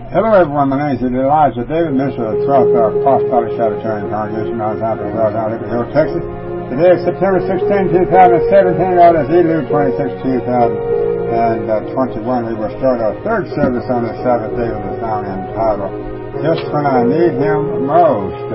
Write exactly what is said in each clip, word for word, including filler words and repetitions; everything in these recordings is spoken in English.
Hello everyone, my name is Elijah David, minister of the twelfth Apostolic Sabbatarian Congregation, Mount Zion, Liberty Hill, Texas. Today is September sixteenth, twenty seventeen, or as Elul twenty-sixth, two thousand twenty-one. We will start our third service on the Sabbath day with a song entitled, Just When I Need Him Most.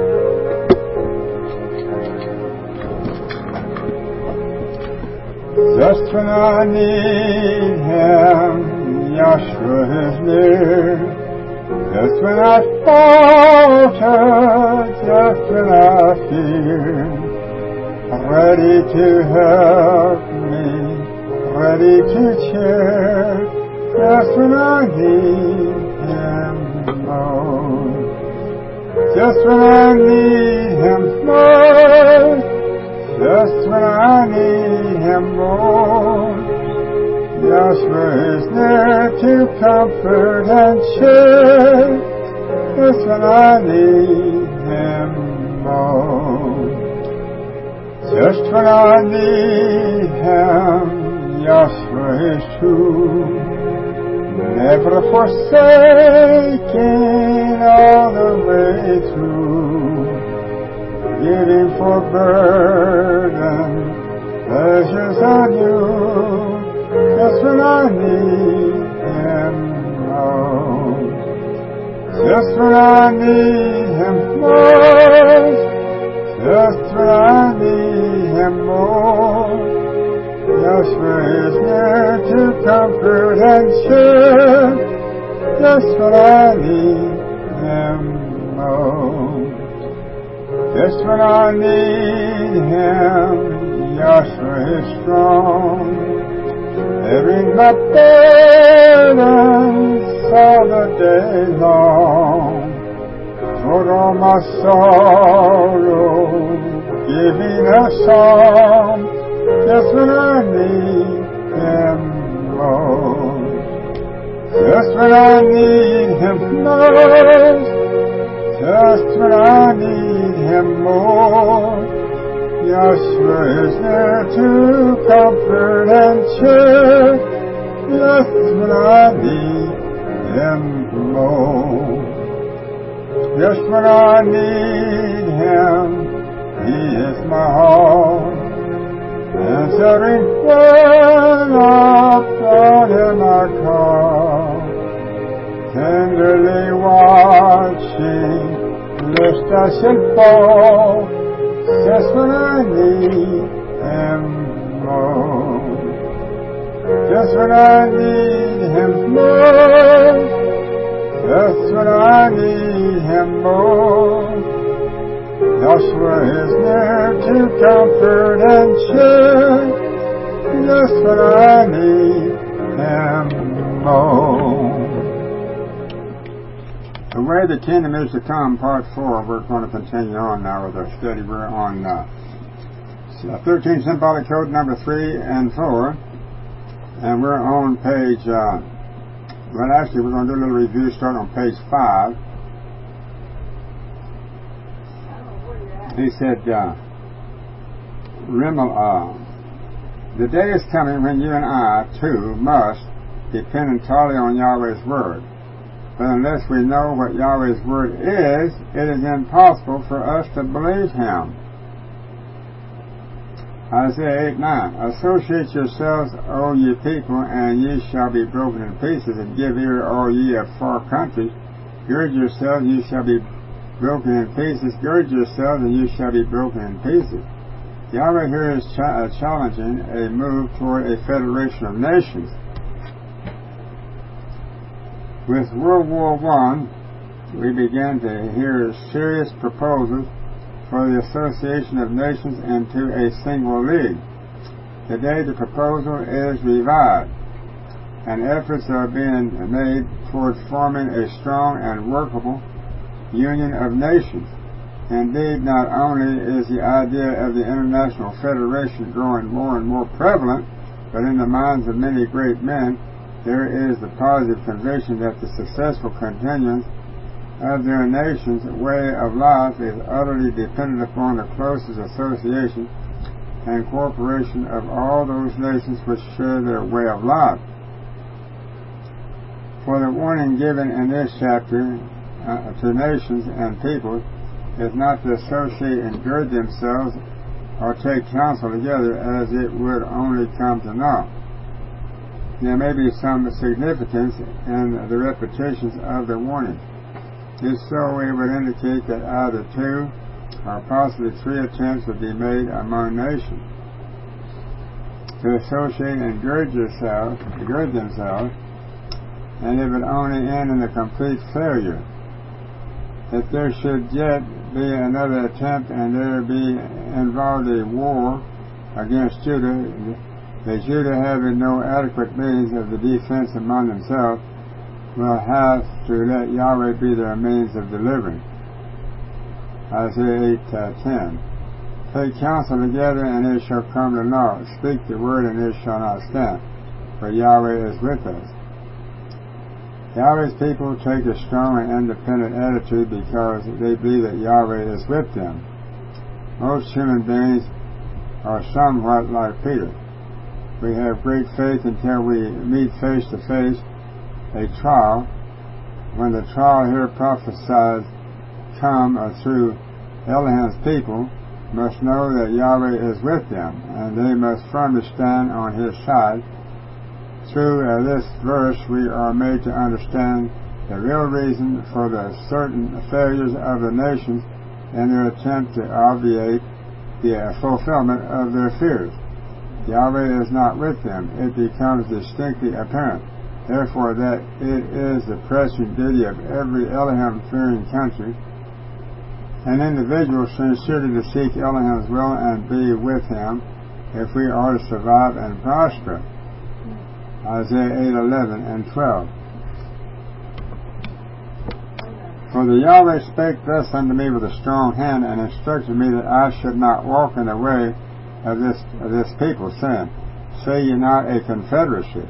Just when I need Him, Yahshua is near. Just when I falter, just when I fear, ready to help me, ready to cheer. Just when I need Him most. Just when I need Him most. Just when I need Him most. Yahshua is there to comfort and cheer. Just when I need Him most. Just when I need Him, Yahshua is true. Never forsaking all the way through. Giving for burden, pleasures anew. Just when I need Him most. Just when I need Him most. Just when I need Him most. Yahshua is near to comfort and cheer. Just when I need Him most. Just when I need Him, Yahshua is strong. Bearing my burdens all the day long, for all my sorrow, giving a song. Just when I need Him most. Just when I need Him most. Just when I need Him most. Yahshua is there to comfort and cheer. Just when I need Him most. Just when I need Him, He is my all. Answering when upon Him I call. Tenderly watching, lest I should fall. Just when I need Him most. Just when I need Him most. Just when I need Him most. Yahshua is near to comfort and cheer. Just when I need Him most. The Way the Kingdom is to Come, Part four. We're going to continue on now with our study. We're on uh, thirteen Symbolic Code number three and four. And we're on page, uh, well actually we're going to do a little review starting on page five. He said, uh, Rimmel, uh, the day is coming when you and I, too, must depend entirely on Yahweh's Word. But unless we know what Yahweh's Word is, it is impossible for us to believe Him. Isaiah eight nine. Associate yourselves, O ye people, and ye shall be broken in pieces, and give ear, all ye of far countries. Gird yourselves, ye shall be broken in pieces. Gird yourselves, and ye shall be broken in pieces. Yahweh here is ch- uh, challenging a move toward a federation of nations. With World War One, we began to hear serious proposals for the association of nations into a single league. Today the proposal is revived, and efforts are being made towards forming a strong and workable union of nations. Indeed, not only is the idea of the International Federation growing more and more prevalent, but in the minds of many great men, there is the positive conviction that the successful continuance of their nation's way of life is utterly dependent upon the closest association and cooperation of all those nations which share their way of life. For the warning given in this chapter uh, to nations and peoples is not to associate and gird themselves or take counsel together, as it would only come to naught. There may be some significance in the repetitions of the warning. If so, it would indicate that either two or possibly three attempts would be made among nations to associate and gird yourselves, gird themselves, and it would only end in a complete failure. If there should yet be another attempt and there be involved a war against Judah, the Judah having no adequate means of the defense among themselves will have to let Yahweh be their means of delivering. Isaiah eight ten. Take counsel together, and it shall come to naught. Speak the word, and it shall not stand, for Yahweh is with us. Yahweh's people take a strong and independent attitude because they believe that Yahweh is with them. Most human beings are somewhat like Peter. We have great faith until we meet face to face a trial. When the trial here prophesied come uh, through Elohim's people, must know that Yahweh is with them, and they must firmly stand on His side. Through uh, this verse, we are made to understand the real reason for the certain failures of the nations in their attempt to obviate the uh, fulfillment of their fears. Yahweh is not with them. It becomes distinctly apparent, therefore, that it is the pressing duty of every Elohim-fearing country an individual sincerely to seek Elohim's will and be with Him if we are to survive and prosper. Isaiah eight eleven and twelve. For the Yahweh spake thus unto me with a strong hand, and instructed me that I should not walk in the way of this of this people, saying, Say ye not a confederacy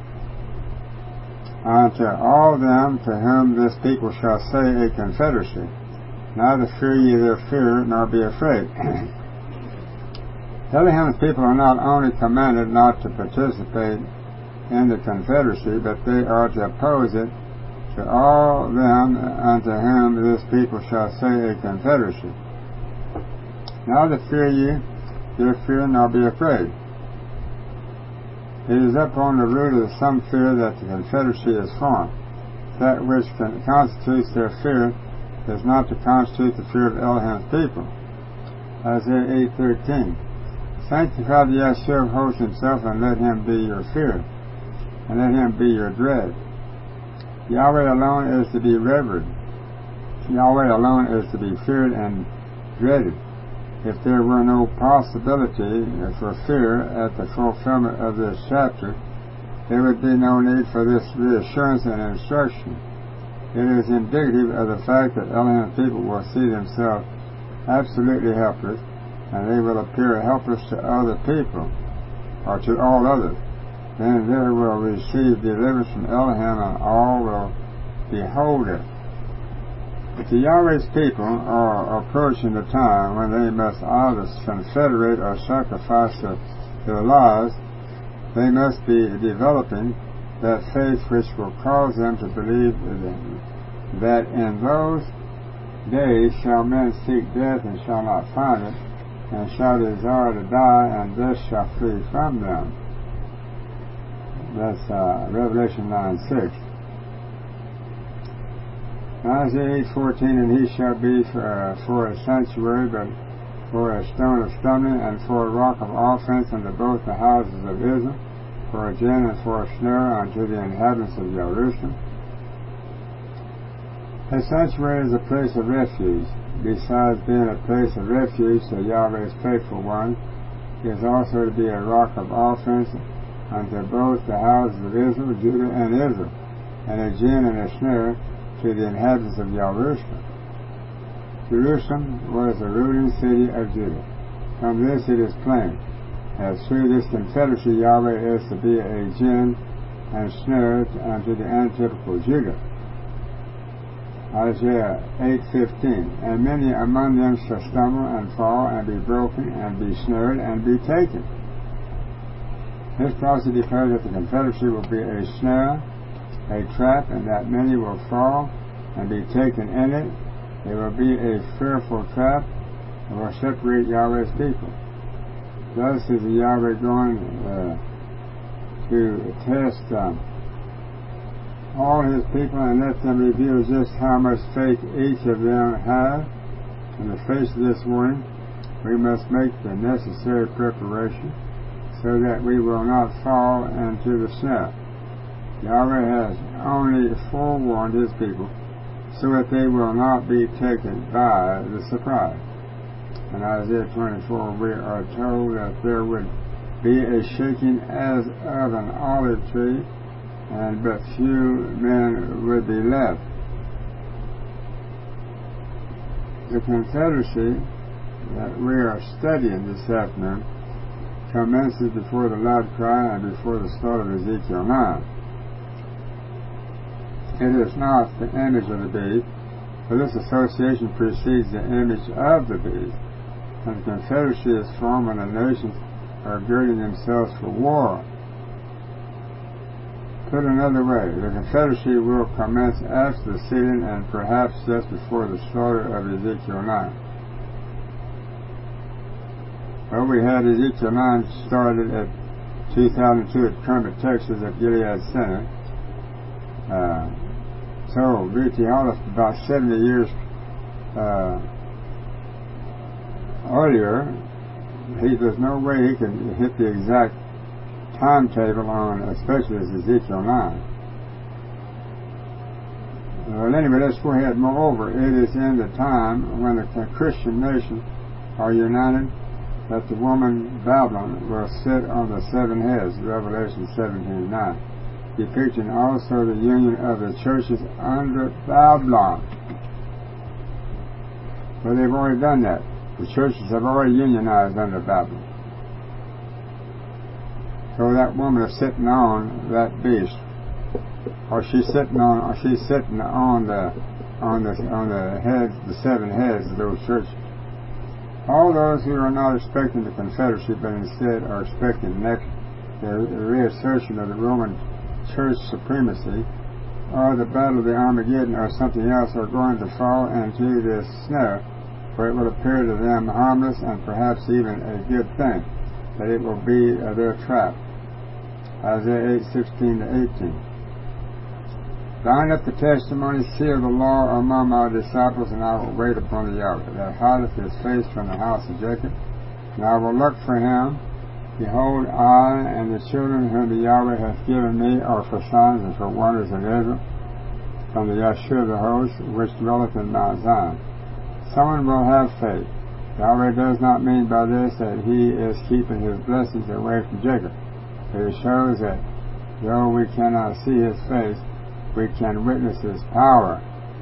unto all them to whom this people shall say a confederacy. Neither fear ye their fear, nor be afraid. Elohim's people are not only commanded not to participate in the confederacy, but they are to oppose it to all them unto whom this people shall say a confederacy. Neither fear ye their fear, nor be afraid. It is upon the root of some fear that the confederacy is formed. That which constitutes their fear is not to constitute the fear of Elohim's people. Isaiah eight thirteen. Sanctify the Yahshua of hosts Himself, and let Him be your fear, and let Him be your dread. Yahweh alone is to be revered. Yahweh alone is to be feared and dreaded. If there were no possibility for fear at the fulfillment of this chapter, there would be no need for this reassurance and instruction. It is indicative of the fact that Elohim's people will see themselves absolutely helpless, and they will appear helpless to other people, or to all others. Then they will receive deliverance from Elohim, and all will behold it. If the Yahweh's people are approaching the time when they must either confederate or sacrifice their lives, they must be developing that faith which will cause them to believe that in those days shall men seek death and shall not find it, and shall desire to die, and death shall flee from them. That's uh, Revelation nine six. Isaiah eight fourteen, and he shall be for, uh, for a sanctuary, but for a stone of stumbling, and for a rock of offense unto both the houses of Israel, for a gin and for a snare unto the inhabitants of Jerusalem. A sanctuary is a place of refuge. Besides being a place of refuge to Yahweh's faithful one, it is also to be a rock of offense unto both the houses of Israel, Judah, and Israel, and a gin and a snare to the inhabitants of Jerusalem. Jerusalem was the ruling city of Judah. From this it is plain, as through this confederacy Yahweh is to be a gin and snare unto the antitypical Judah. Isaiah eight fifteen. And many among them shall stumble and fall and be broken and be snared and be taken. This prophecy declares that the confederacy will be a snare a trap, and that many will fall and be taken in it. It will be a fearful trap and will separate Yahweh's people. Thus is Yahweh going uh, to test um, all his people and let them reveal just how much faith each of them have. In the face of this warning, we must make the necessary preparation so that we will not fall into the snare. Yahweh has only forewarned his people so that they will not be taken by the surprise. In Isaiah twenty-four, we are told that there would be a shaking as of an olive tree, and but few men would be left. The Confederacy that we are studying this afternoon commences before the loud cry and before the start of Ezekiel nine. It is not the image of the beast, for this association precedes the image of the beast. And the Confederacy is formed when the nations are girding themselves for war. Put another way, the Confederacy will commence after the sealing and perhaps just before the slaughter of Ezekiel nine. Well, we had Ezekiel nine started at two thousand two at Kermit, Texas at Gilead Center. Uh, so, B T Hollis, about seventy years uh, earlier, he there's no way he can hit the exact timetable on, especially as Ezekiel nine. Well, anyway, let's go ahead. Moreover, it is in the time when the Christian nations are united that the woman Babylon will sit on the seven heads, Revelation seventeen nine, depicting also the union of the churches under Babylon. Well, they've already done that. The churches have already unionized under Babylon. So that woman is sitting on that beast, or she's sitting on, or she's sitting on the, on the, on the heads, the seven heads of those churches. All those who are not expecting the Confederacy, but instead are expecting the next, the reassertion of the Roman Church supremacy, or the battle of the Armageddon, or something else, are going to fall into this snare, for it will appear to them harmless and perhaps even a good thing, that it will be uh, their trap. Isaiah eight sixteen to eighteen. Bind up the testimony, seal the law among my disciples, and I will wait upon the Yahweh that hideth his face from the house of Jacob, and I will look for him. Behold, I and the children whom the Yahweh hath given me are for signs and for wonders in Israel, from the Yahshua of the host, which dwelleth in Mount Zion. Someone will have faith. Yahweh does not mean by this that he is keeping his blessings away from Jacob. But it shows that though we cannot see his face, we can witness his power.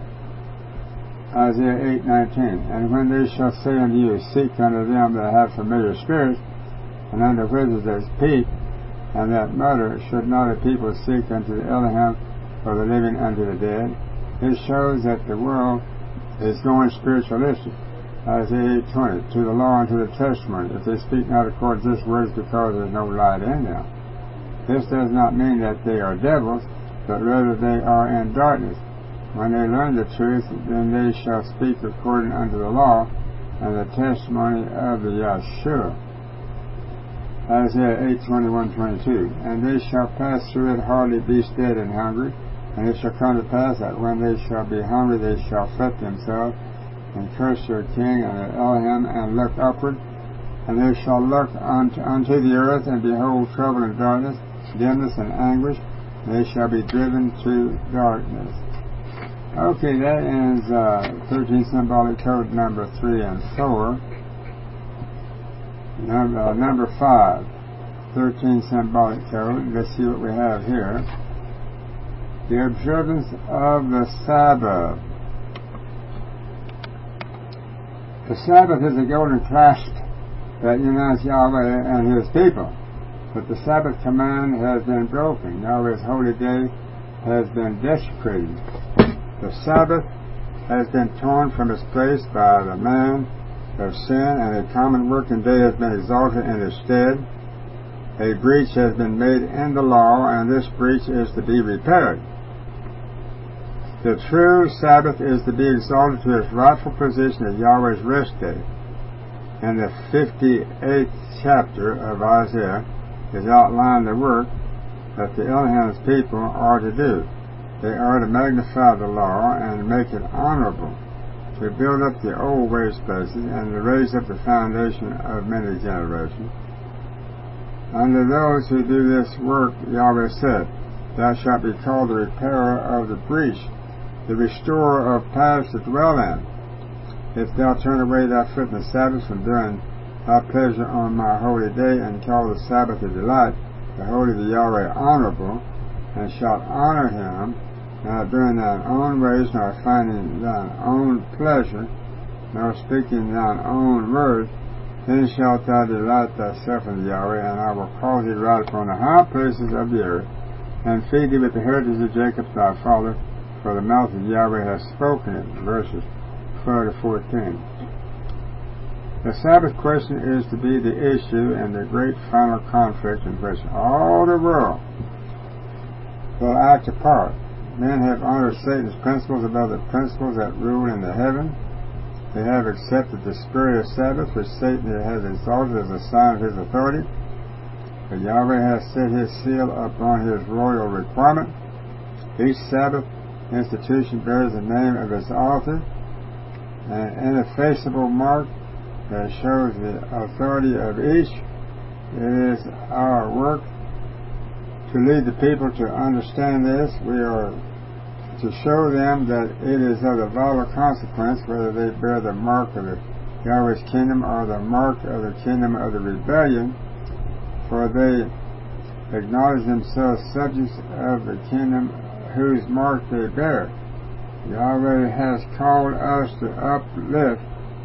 Isaiah eight nineteen. And when they shall say unto you, seek unto them that have familiar spirits, and unto wizards that speak, and that mutter, should not a people seek unto the Elohim, or the living unto the dead? It shows that the world is going spiritualistic. Isaiah eight twenty. To the law and to the testimony, if they speak not according to this word, because there is no light in them. This does not mean that they are devils, but rather they are in darkness. When they learn the truth, then they shall speak according unto the law and the testimony of the Yahshua. Isaiah eight twenty-one twenty-two. And they shall pass through it, hardly be stead and hungry. And it shall come to pass that when they shall be hungry, they shall fret themselves, and curse their king and their Elohim, and look upward. And they shall look unto, unto the earth, and behold trouble and darkness, dimness and anguish. They shall be driven to darkness. Okay, that ends uh, thirteen symbolic code number three and four. Number, uh, number five, thirteen symbolic code. Let's see what we have here. The observance of the Sabbath. The Sabbath is a golden clasp that unites Yahweh and his people. But the Sabbath command has been broken. Yahweh's holy day has been desecrated. The Sabbath has been torn from its place by the man of sin, and a common working day has been exalted in its stead. A breach has been made in the law, and this breach is to be repaired. The true Sabbath is to be exalted to its rightful position as Yahweh's rest day. In the fifty-eighth chapter of Isaiah is outlined the work that the Elohim's people are to do. They are to magnify the law and make it honorable, to build up the old waste places, and to raise up the foundation of many generations. Unto those who do this work, Yahweh said, Thou shalt be called the repairer of the breach, the restorer of paths to dwell in. If thou turn away thy foot in the Sabbath from doing thy pleasure on my holy day, and call the Sabbath a delight, the holy the Yahweh honorable, and shalt honor him, not doing thine own ways, nor finding thine own pleasure, nor speaking thine own words, then shalt thou delight thyself in the Yahweh, and I will cause thee to ride upon the high places of the earth, and feed thee with the heritage of Jacob thy father, for the mouth of Yahweh has spoken it. Verses twelve to fourteen. The Sabbath question is to be the issue in the great final conflict in which all the world will act a part. Men have honored Satan's principles above the principles that rule in the heaven. They have accepted the spurious Sabbath, which Satan has exalted as a sign of his authority. But Yahweh has set his seal upon his royal requirement. Each Sabbath institution bears the name of its author, an ineffaceable mark that shows the authority of each. It is our work to lead the people to understand this. We are to show them that it is of the vital consequence whether they bear the mark of the Yahweh's kingdom or the mark of the kingdom of the rebellion, for they acknowledge themselves subjects of the kingdom whose mark they bear. Yahweh has called us to uplift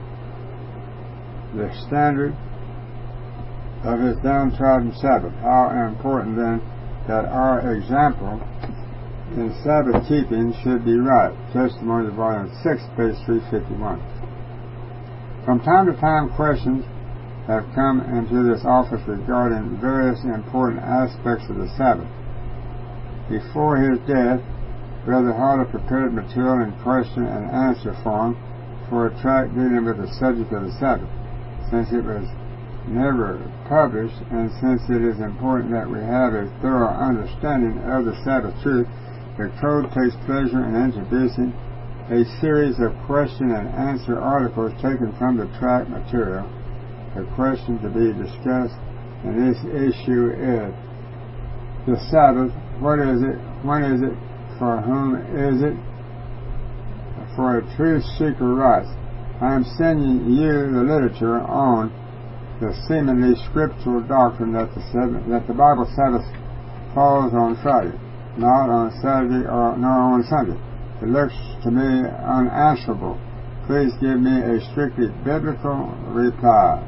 the standard of his downtrodden Sabbath. How important then that our example in Sabbath keeping should be right. Testimonies, Volume six, page three fifty-one. From time to time, questions have come into this office regarding various important aspects of the Sabbath. Before his death, Brother Harder prepared material in question and answer form for a tract dealing with the subject of the Sabbath. Since it was never published, and since it is important that we have a thorough understanding of the Sabbath truth, the Code takes pleasure in introducing a series of question and answer articles taken from the tract material. The question to be discussed in this issue is the Sabbath. What is it? When is it? For whom is it? For a truth seeker writes, I am sending you the literature on the seemingly scriptural doctrine that the, that the Bible Sabbath falls on Friday, not on Saturday or nor on Sunday. It looks to me unanswerable. Please give me a strictly biblical reply.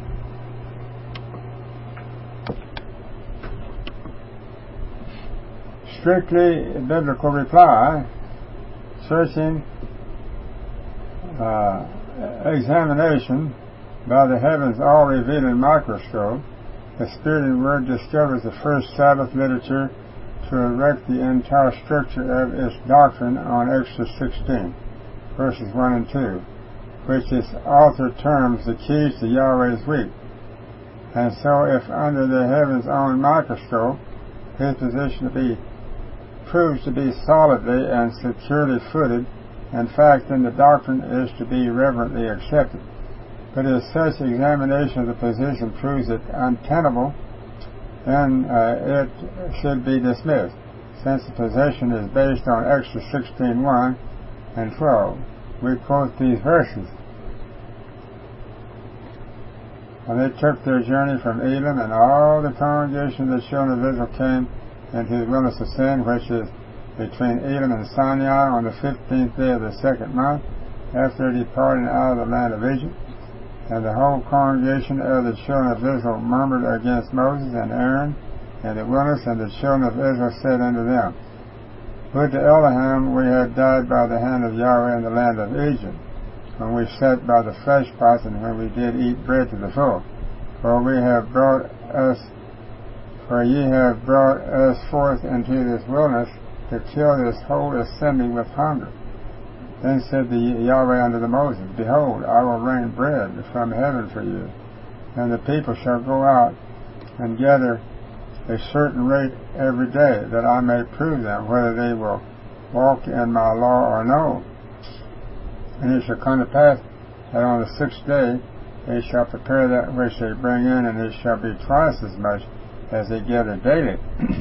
Strictly biblical reply, searching uh, examination by the heavens all-revealing microscope, the Spirit and Word discovers the first Sabbath literature to erect the entire structure of its doctrine on Exodus sixteen, verses one and two, which its author terms the keys to Yahweh's week. And so, if under the heaven's own microscope, his position to be proves to be solidly and securely footed, in fact, then the doctrine is to be reverently accepted. But if such examination of the position proves it untenable, then uh, it should be dismissed, since the position is based on Exodus sixteen, one and twelve. We quote these verses. And they took their journey from Elim, and all the congregation of the children of Israel came into the wilderness of Sin, which is between Elim and Sinai, on the fifteenth day of the second month, after departing out of the land of Egypt. And the whole congregation of the children of Israel murmured against Moses and Aaron in the wilderness, and the children of Israel said unto them, Would to Elohim we had died by the hand of Yahweh in the land of Egypt, when we sat by the flesh pots, and when we did eat bread to the full. For we have brought us, for ye have brought us forth into this wilderness to kill this whole assembly with hunger. Then said the Yahweh unto the Moses, Behold, I will rain bread from heaven for you, and the people shall go out and gather a certain rate every day, that I may prove them whether they will walk in my law or no. And it shall come to pass that on the sixth day they shall prepare that which they bring in, and it shall be twice as much as they gather daily.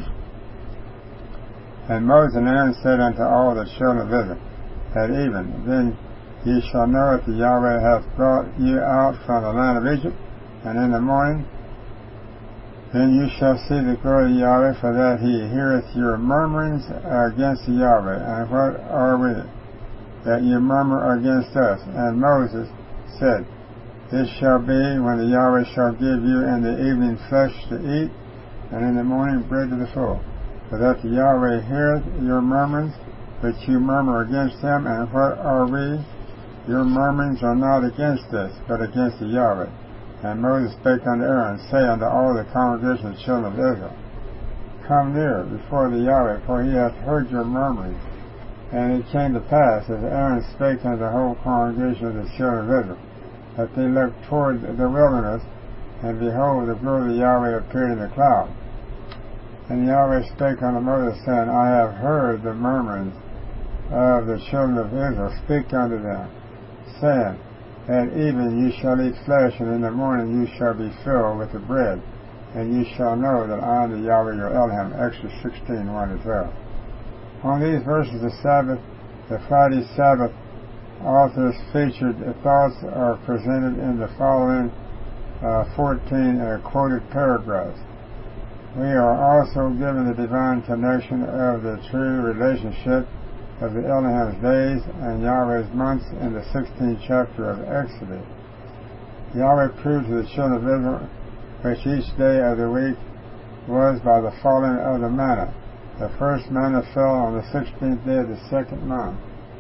And Moses and Aaron said unto all the children of Israel, at even, then ye shall know that the Yahweh hath brought you out from the land of Egypt, and in the morning then you shall see the glory of Yahweh, for that he heareth your murmurings against the Yahweh. And what are we, that you murmur against us? And Moses said, This shall be when the Yahweh shall give you in the evening flesh to eat, and in the morning bread to the full. For that the Yahweh heareth your murmurings, which you murmur against him. And what are we? Your murmurings are not against us, but against the Yahweh. And Moses spake unto Aaron, say unto all the congregation of the children of Israel, Come near before the Yahweh, for he hath heard your murmuring. And it came to pass, as Aaron spake unto the whole congregation of the children of Israel, that they looked toward the wilderness, and behold, the glory of the Yahweh appeared in the cloud. And Yahweh spake unto Moses, saying, I have heard the murmurings of the children of Israel. Speak unto them, saying, At even ye shall eat flesh, and in the morning you shall be filled with the bread, and ye shall know that I am the Yahweh your Elohim. Exodus sixteen, one to twelve. On these verses, the Sabbath, the Friday Sabbath author's featured thoughts are presented in the following uh, fourteen uh, quoted paragraphs. We are also given the divine connection of the true relationship of the Elohim's days and Yahweh's months in the sixteenth chapter of Exodus. Yahweh proved to the children of Israel which each day of the week was by the falling of the manna. The first manna fell on the sixteenth day of the second month.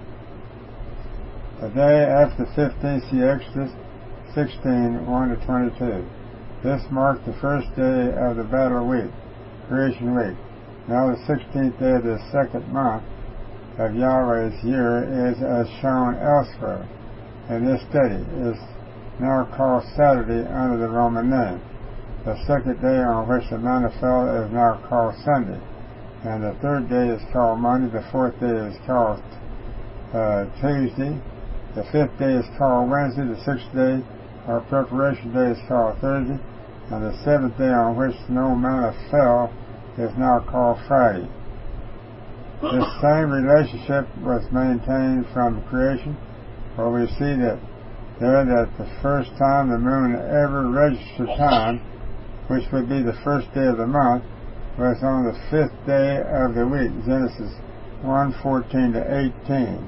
The day after the fifteenth, see Exodus sixteen, one to twenty-two. This marked the first day of the battle week, creation week. Now the sixteenth day of the second month of Yahweh's year is as shown elsewhere in this study, is now called Saturday under the Roman name. The second day on which the manna fell is now called Sunday, and the third day is called Monday. The fourth day is called uh, Tuesday. The fifth day is called Wednesday. The sixth day, or preparation day, is called Thursday, and the seventh day on which no manna fell is now called Friday. This same relationship was maintained from creation, for we see that there that the first time the moon ever registered time, which would be the first day of the month, was on the fifth day of the week, Genesis one, fourteen to eighteen.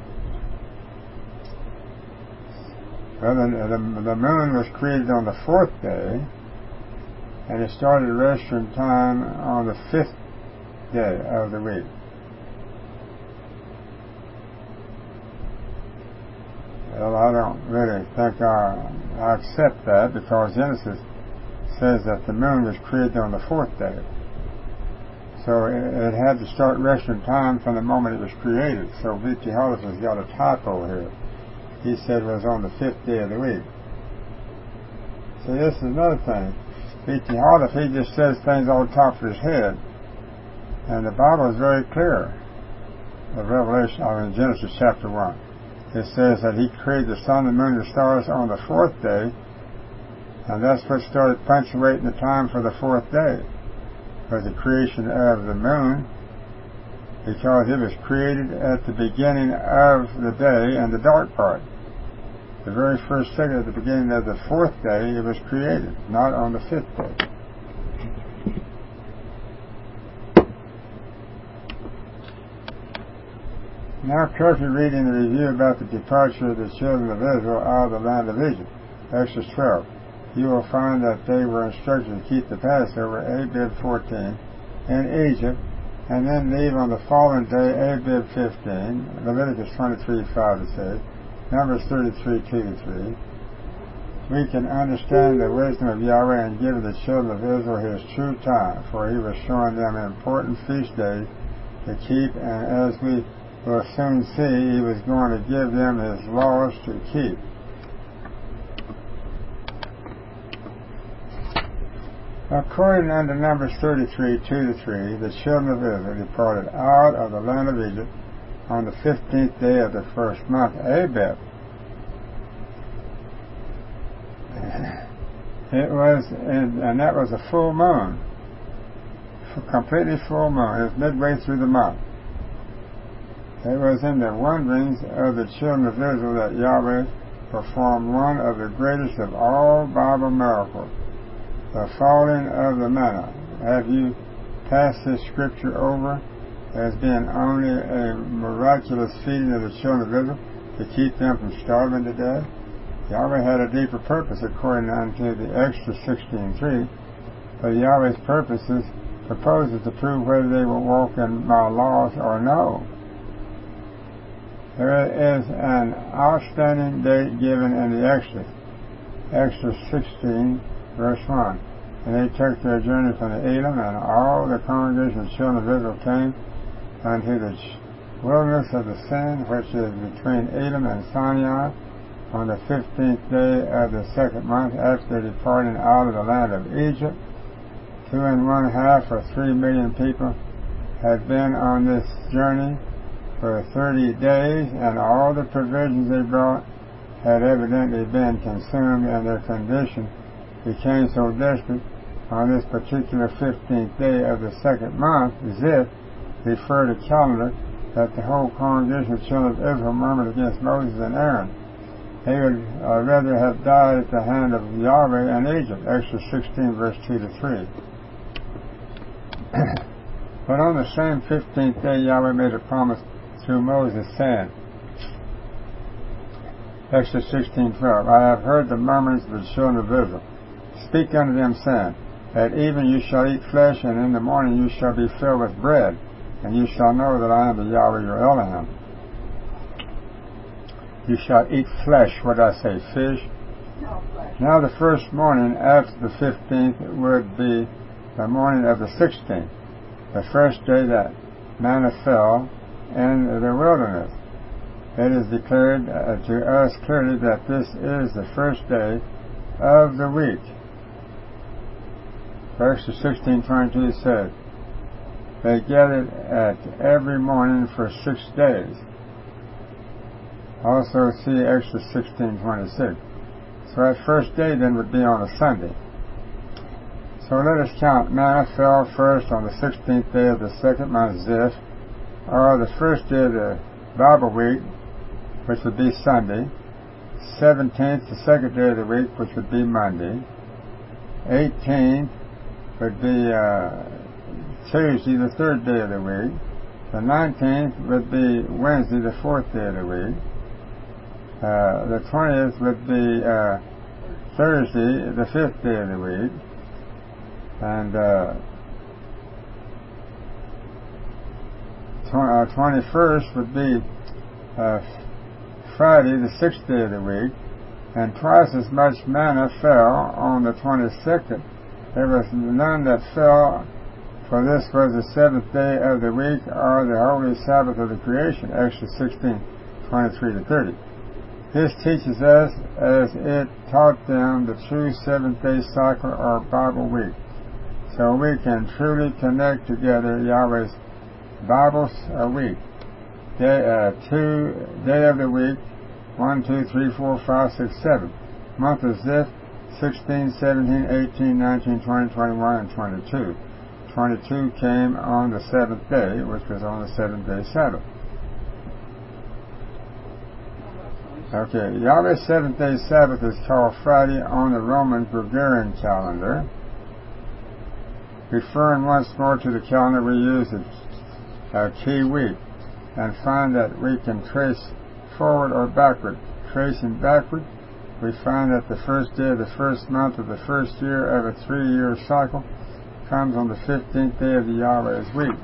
Well, the, the, the moon was created on the fourth day, and it started registering time on the fifth day of the week. Well, I don't really think I, I accept that, because Genesis says that the moon was created on the fourth day. So it, it had to start registering time from the moment it was created. So V T Hollis has got a typo here. He said it was on the fifth day of the week. See, this is another thing. V T Hollis, he just says things on top of his head. And the Bible is very clear. The Revelation, I mean Genesis chapter one. It says that he created the sun, the moon, and the stars on the fourth day, and that's what started punctuating the time for the fourth day, for the creation of the moon, because it was created at the beginning of the day and the dark part. The very first second at the beginning of the fourth day, it was created, not on the fifth day. Now carefully reading the review about the departure of the children of Israel out of the land of Egypt, Exodus twelve, you will find that they were instructed to keep the Passover, Abib fourteen, in Egypt, and then leave on the following day, Abib fifteen, Leviticus twenty-three, five to six, Numbers thirty-three, two to three. We can understand the wisdom of Yahweh in giving the children of Israel his true time, for he was showing them important feast days to keep, and as we will soon see he was going to give them his laws to keep. According unto Numbers thirty-three, two to three, the children of Israel departed out of the land of Egypt on the fifteenth day of the first month, Abib. It was, in, and that was a full moon, completely full moon. It was midway through the month. It was in the wanderings of the children of Israel that Yahweh performed one of the greatest of all Bible miracles, the falling of the manna. Have you passed this scripture over as being only a miraculous feeding of the children of Israel to keep them from starving to death? Yahweh had a deeper purpose according unto the Exodus sixteen three, but Yahweh's purposes proposes to prove whether they will walk in my laws or no. There is an outstanding date given in the Exodus, Exodus sixteen, verse one. And they took their journey from the Elam, and all the congregation of the children of Israel came unto the wilderness of the Sin, which is between Elam and Sinai, on the fifteenth day of the second month after departing out of the land of Egypt. Two and one half or three million people had been on this journey for thirty days, and all the provisions they brought had evidently been consumed, and their condition became so desperate on this particular fifteenth day of the second month, Ziph, referred to calendar, that the whole congregation of children of Israel murmured against Moses and Aaron. They would uh, rather have died at the hand of Yahweh in Egypt, Exodus sixteen, verse two to three. But on the same fifteenth day, Yahweh made a promise through Moses, saying, Exodus sixteen twelve, I have heard the murmurings of the children of Israel. Speak unto them, saying, At even you shall eat flesh, and in the morning you shall be filled with bread, and you shall know that I am the Yahweh your Elohim. You shall eat flesh. What did I say? Fish? No, flesh. Now the first morning after the fifteenth would be the morning of the sixteenth, the first day that manna fell in the wilderness. It is declared uh, to us clearly that this is the first day of the week. Exodus sixteen twenty-two said, They gathered at every morning for six days. Also see Exodus sixteen twenty-six. So that first day then would be on a Sunday. So let us count. Manna fell first on the sixteenth day of the second month, Ziph, or the first day of the Bible week, which would be Sunday. seventeenth, the second day of the week, which would be Monday. eighteenth would be uh, Tuesday, the third day of the week. The nineteenth would be Wednesday, the fourth day of the week. Uh, the twentieth would be uh, Thursday, the fifth day of the week, and uh, tw- uh, twenty-first would be uh, Friday, the sixth day of the week, and twice as much manna fell on the twenty-second. There was none that fell, for this was the seventh day of the week, or the holy Sabbath of the creation, Exodus sixteen twenty-three to thirty. This teaches us, as it taught them, the true seventh-day cycle or Bible week. So we can truly connect together Yahweh's Bible a week. Day, uh, two, day of the week, one, two, three, four, five, six, seven. Month of Ziph, sixteen, seventeen, eighteen, nineteen, twenty, twenty-one, and twenty-two. twenty-two came on the seventh day, which was on the seventh-day Sabbath. Okay, Yahweh's seventh-day Sabbath is called Friday on the Roman Gregorian calendar. Referring once more to the calendar, we use a, a key week and find that we can trace forward or backward. Tracing backward, we find that the first day of the first month of the first year of a three-year cycle comes on the fifteenth day of the Yahweh's week.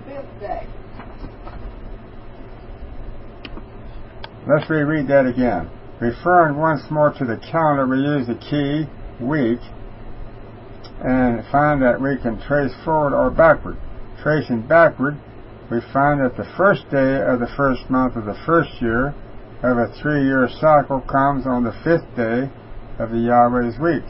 Let's reread that again. Referring once more to the calendar, we use the key week and find that we can trace forward or backward. Tracing backward, we find that the first day of the first month of the first year of a three-year cycle comes on the fifth day of the Yahweh's week.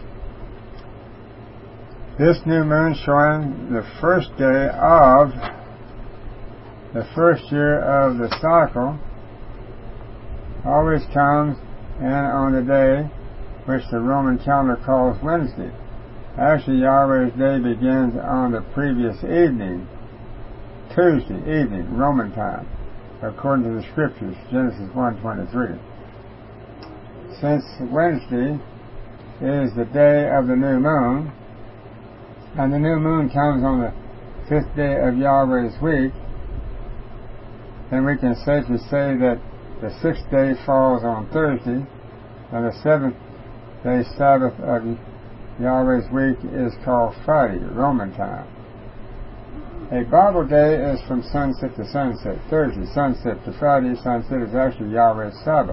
This new moon showing the first day of the first year of the cycle always comes in on the day which the Roman calendar calls Wednesday. Actually, Yahweh's day begins on the previous evening, Tuesday evening, Roman time, according to the Scriptures, Genesis one twenty-three. Since Wednesday is the day of the new moon, and the new moon comes on the fifth day of Yahweh's week, then we can safely say that the sixth day falls on Thursday, and the seventh day Sabbath of Yahweh's week is called Friday, Roman time. A Bible day is from sunset to sunset. Thursday, sunset to Friday, sunset is actually Yahweh's Sabbath.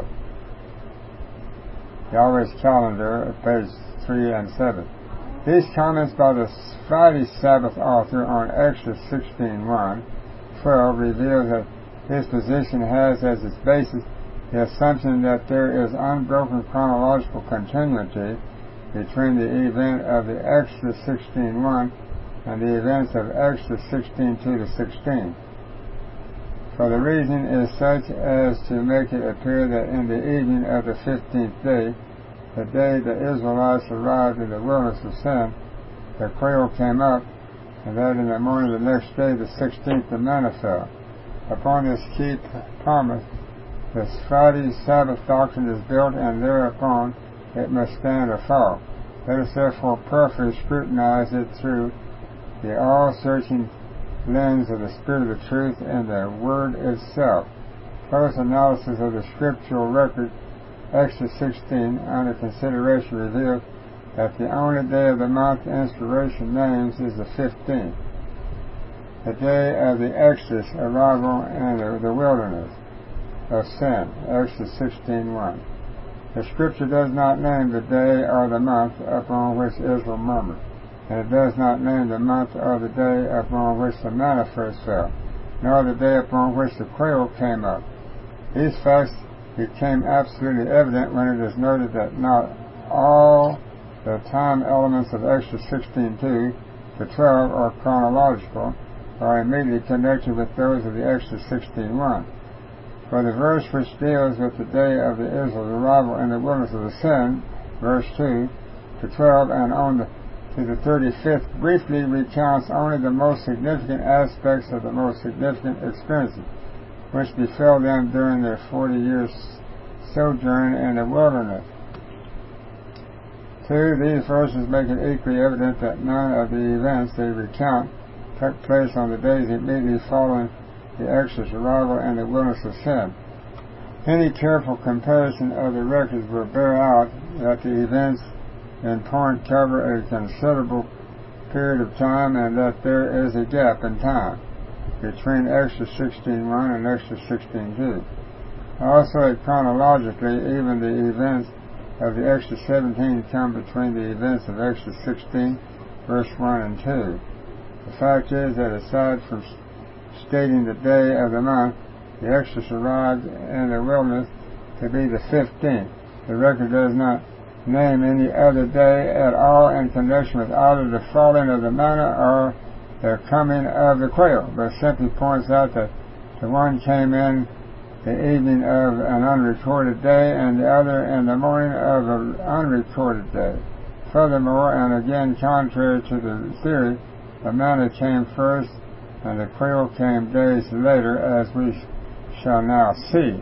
Yahweh's calendar, page three and seven. These comments by the Friday Sabbath author on Exodus sixteen one twelve reveal that his position has as its basis the assumption that there is unbroken chronological continuity between the event of the Exodus sixteen one and the events of Exodus sixteen two to sixteen. For the reason is such as to make it appear that in the evening of the fifteenth day, the day the Israelites arrived in the wilderness of Sin, the quail came up, and that in the morning of the next day, the sixteenth, the manna fell. Upon this key promise, the Friday Sabbath doctrine is built, and thereupon it must stand or fall. Let us therefore prayerfully scrutinize it through the all-searching lens of the Spirit of truth and the Word itself. Close analysis of the scriptural record, Exodus sixteen, under consideration reveals that the only day of the month inspiration names is the fifteenth, the day of the Exodus arrival in the, the wilderness of Sin, Exodus sixteen one. The Scripture does not name the day or the month upon which Israel murmured, and it does not name the month or the day upon which the manna first fell, nor the day upon which the quail came up. These facts became absolutely evident when it is noted that not all the time elements of Exodus sixteen two to twelve are chronological, or immediately connected with those of the Exodus sixteen one. For the verse which deals with the day of the Israel's arrival in the wilderness of the Sin, verse two to twelve, and on the, to the thirty-fifth, briefly recounts only the most significant aspects of the most significant experiences which befell them during their forty years sojourn in the wilderness. Two, these verses make it equally evident that none of the events they recount took place on the days immediately following the Exodus arrival in the wilderness of Sin. Any careful comparison of the records will bear out that the events in point cover a considerable period of time, and that there is a gap in time between Exodus sixteen one and Exodus sixteen two. Also, chronologically, even the events of the Exodus seventeen come between the events of Exodus sixteen, verse one and two. The fact is that aside from stating the day of the month, the Exodus arrived in the wilderness to be the fifteenth. The record does not name any other day at all in connection with either the falling of the manna or the coming of the quail, but simply points out that the one came in the evening of an unrecorded day and the other in the morning of an unrecorded day. Furthermore, and again contrary to the theory, the manna came first and the quail came days later, as we shall now see.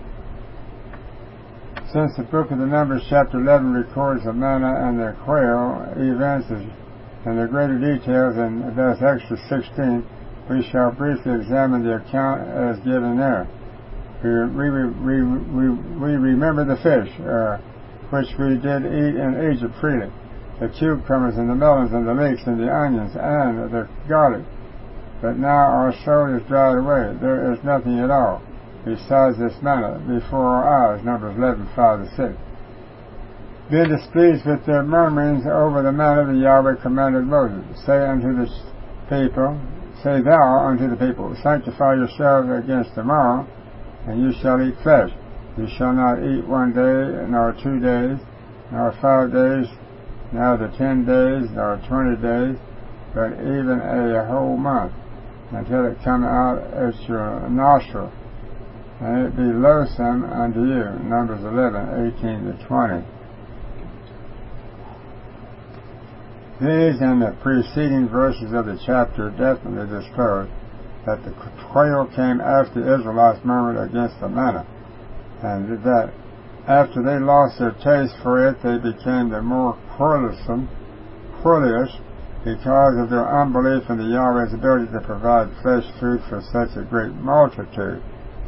Since the book of the Numbers, chapter eleven, records the manna and the quail events in the greater details than does Exodus sixteen, we shall briefly examine the account as given there. We, we, we, we, we remember the fish, uh, which we did eat in Egypt freely, the cucumbers and the melons and the leeks and the onions and the garlic. But now our soul is dried away. There is nothing at all besides this manna before our eyes, Numbers eleven five to six. Being displeased with their murmurings over the manna, the Yahweh commanded Moses, say unto the people, say thou unto the people, sanctify yourselves against tomorrow, and you shall eat flesh. You shall not eat one day, nor two days, nor five days, neither ten days, nor twenty days, but even a whole month, until it come out at your nostril, and it be loathsome unto you. Numbers eleven, eighteen to twenty. These and the preceding verses of the chapter definitely disclose that the quail came after the Israelites murmured against the manna, and that after they lost their taste for it, they became the more quarrelsome, querulous, because of their unbelief in the Yahweh's ability to provide fresh food for such a great multitude.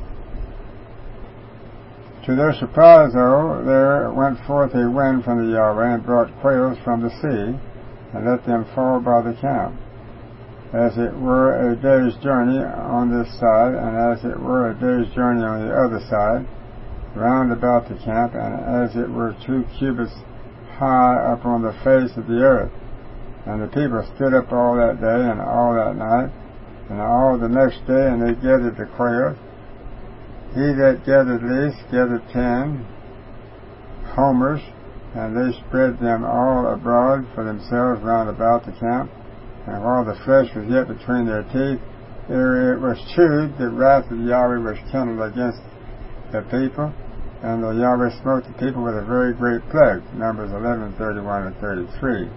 To their surprise, though, there went forth a wind from the Yahweh and brought quails from the sea, and let them fall by the camp, as it were a day's journey on this side, and as it were a day's journey on the other side, round about the camp, and as it were two cubits high up on the face of the earth. And the people stood up all that day and all that night, and all the next day, and they gathered the quails. He that gathered least gathered ten homers, and they spread them all abroad for themselves round about the camp. And while the flesh was yet between their teeth, ere it was chewed, the wrath of Yahweh was kindled against the people, and the Yahweh smote the people with a very great plague. Numbers eleven, thirty-one and thirty-three.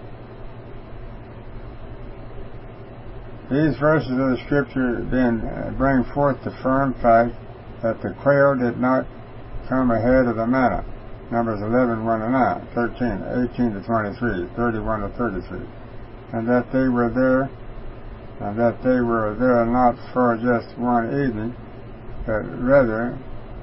These verses of the Scripture then bring forth the firm fact that the quail did not come ahead of the manna. Numbers eleven, one to nine, thirteen, eighteen to twenty-three, thirty-one to thirty-three. And that they were there, and that they were there not for just one evening, but rather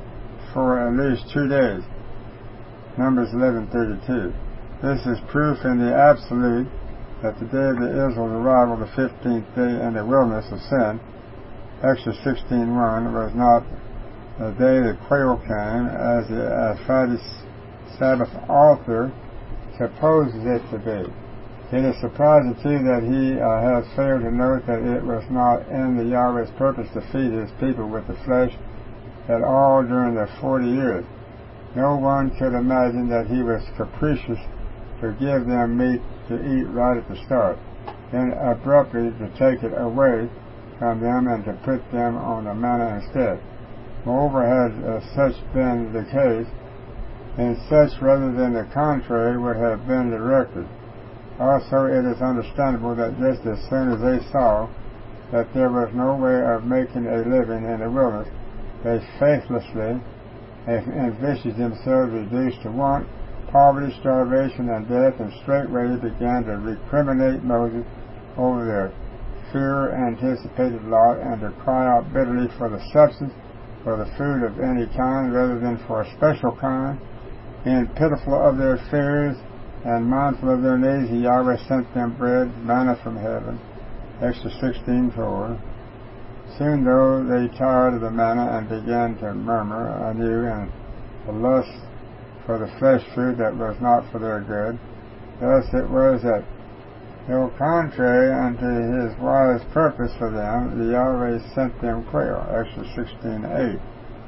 for at least two days. Numbers eleven, thirty-two. This is proof in the absolute that the day of the Israel's arrival, the fifteenth day in the wilderness of sin, Exodus sixteen, one, was not the day the quail came, as the Friday Sabbath author supposes it to be. It is surprising, too, that he uh, has failed to note that it was not in the Yahweh's purpose to feed his people with the flesh at all during the forty years. No one could imagine that he was capricious to give them meat to eat right at the start, then abruptly to take it away from them and to put them on the manna instead. Moreover, had uh, such been the case, and such rather than the contrary would have been directed. Also, it is understandable that just as soon as they saw that there was no way of making a living in the wilderness, they faithlessly envisaged themselves reduced to want, poverty, starvation, and death, and straightway began to recriminate Moses over their fear-anticipated lot, and to cry out bitterly for the substance, for the food of any kind, rather than for a special kind. Being pitiful of their fears and mindful of their needs, Yahweh sent them bread, manna from heaven. Exodus sixteen, four. Soon, though, they tired of the manna and began to murmur anew, and the lust for the flesh food that was not for their good. Thus it was that, though contrary unto his wise purpose for them, the Yahweh sent them quail. Exodus sixteen, eight.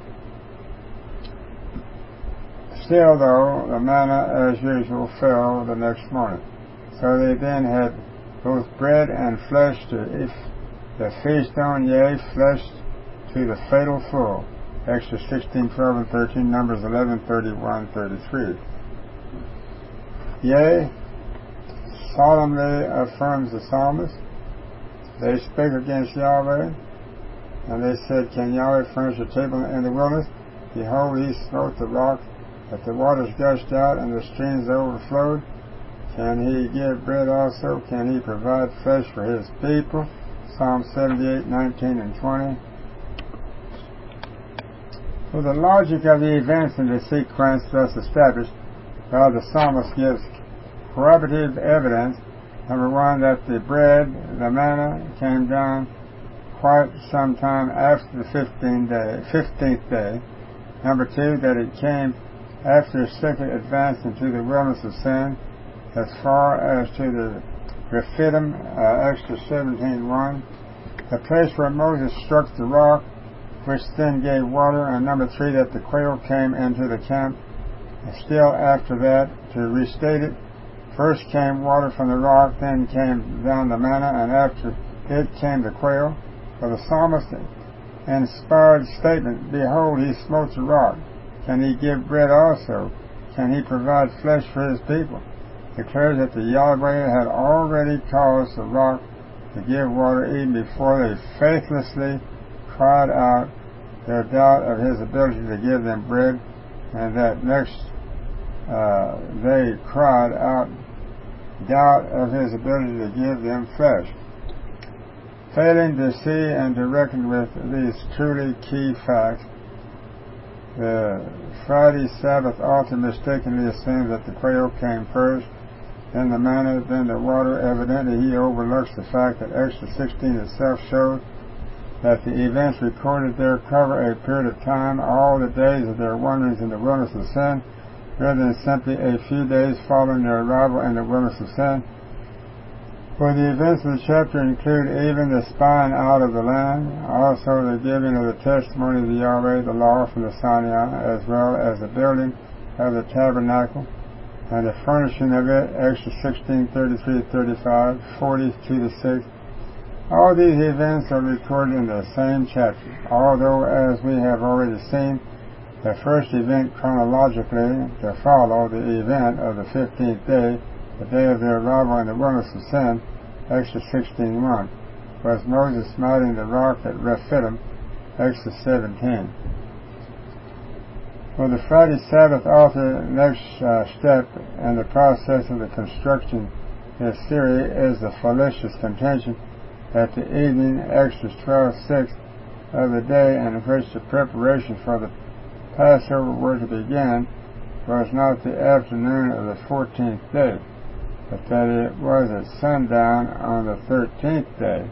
Still, though, the manna, as usual, fell the next morning. So they then had both bread and flesh to eat, the feast on, yea, flesh to the fatal full. Exodus sixteen, twelve, and thirteen, Numbers eleven, thirty-one, thirty-three. Yea, solemnly affirms the psalmist, they spake against Yahweh, and they said, Can Yahweh furnish a table in the wilderness? Behold, he smote the rock, that the waters gushed out and the streams overflowed. Can he give bread also? Can he provide flesh for his people? Psalm seventy-eight, nineteen, and twenty. For the logic of the events in the sequence thus established, while the psalmist gives corroborative evidence, number one, that the bread, the manna, came down quite some time after the fifteenth day, fifteenth day. Number two, that it came after a second advance into the wilderness of sin, as far as to the Rephidim, uh, Exodus seventeen, one, the place where Moses struck the rock, which then gave water, and number three, that the quail came into the camp. And still after that, to restate it, first came water from the rock, then came down the manna, and after it came the quail. For the psalmist inspired statement, behold, he smote the rock. Can he give bread also? Can he provide flesh for his people? Declares that the Yahweh had already caused the rock to give water even before they faithlessly cried out their doubt of his ability to give them bread, and that next uh, they cried out doubt of his ability to give them flesh. Failing to see and to reckon with these truly key facts, the Friday Sabbath author mistakenly assumes that the quail came first, then the manna, then the water. Evidently he overlooks the fact that Exodus sixteen itself shows that the events recorded there cover a period of time, all the days of their wanderings in the wilderness of sin, rather than simply a few days following their arrival in the wilderness of sin. For the events of the chapter include even the spying out of the land, also the giving of the testimony of the Yahweh, the law from the Sinai, as well as the building of the tabernacle and the furnishing of it, Exodus sixteen, thirty-three to thirty-five, forty-two to six. All these events are recorded in the same chapter, although, as we have already seen, the first event chronologically to follow the event of the fifteenth day, the day of their arrival in the wilderness of sin, Exodus sixteen one, was Moses smiting the rock at Rephidim, Exodus seventeen. For the Friday Sabbath author, next uh, step in the process of the construction of his theory is the fallacious contention that the evening, Exodus twelve six, of the day in which the preparation for the Passover were to begin was not the afternoon of the fourteenth day, but that it was at sundown on the thirteenth day,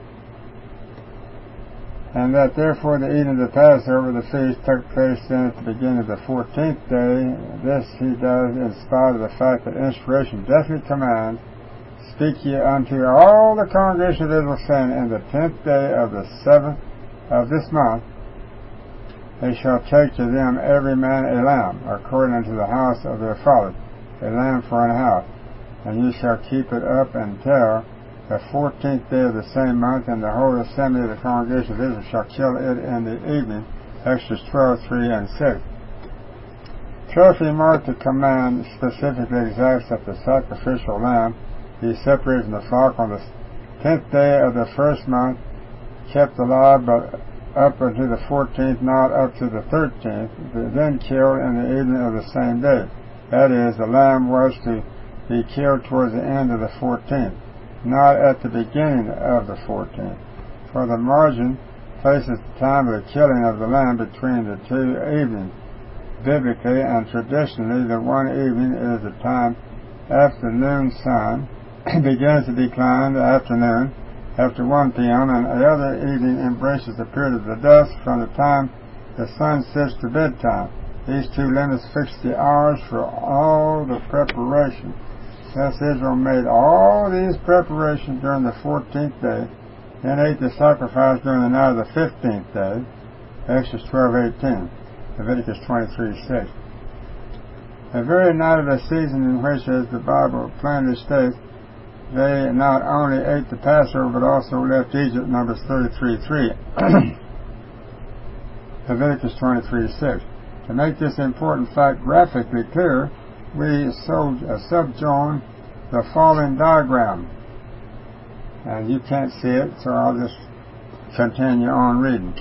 and that therefore the eating of the Passover, the feast, took place then at the beginning of the fourteenth day. This he does in spite of the fact that inspiration definitely commands, speak ye unto all the congregation of Israel, saying, in the tenth day of the seventh of this month they shall take to them every man a lamb, according unto the house of their fathers, a lamb for an house. And ye shall keep it up until the fourteenth day of the same month, and the whole assembly of the congregation of Israel shall kill it in the evening, Exodus twelve three and six. Carefully mark the command specifically exacts that the sacrificial lamb be separated from the flock on the tenth day of the first month, kept alive but up unto the fourteenth, not up to the thirteenth, then killed in the evening of the same day. That is, the lamb was to be killed towards the end of the fourteenth, not at the beginning of the fourteenth. For the margin places the time of the killing of the lamb between the two evenings. Biblically and traditionally, the one evening is the time after noon sun begins to decline, the afternoon, after one p.m., and the other evening embraces the period of the dusk from the time the sun sets to bedtime. These two limits fix the hours for all the preparation. Thus Israel made all these preparations during the fourteenth day, then ate the sacrifice during the night of the fifteenth day, Exodus twelve eighteen, Leviticus twenty-three six. The very night of the season in which, as the Bible plainly states, they not only ate the Passover but also left Egypt, Numbers thirty-three three, Leviticus twenty-three six. To make this important fact graphically clear, we so, uh, subjoin the following diagram. And you can't see it, so I'll just continue on reading.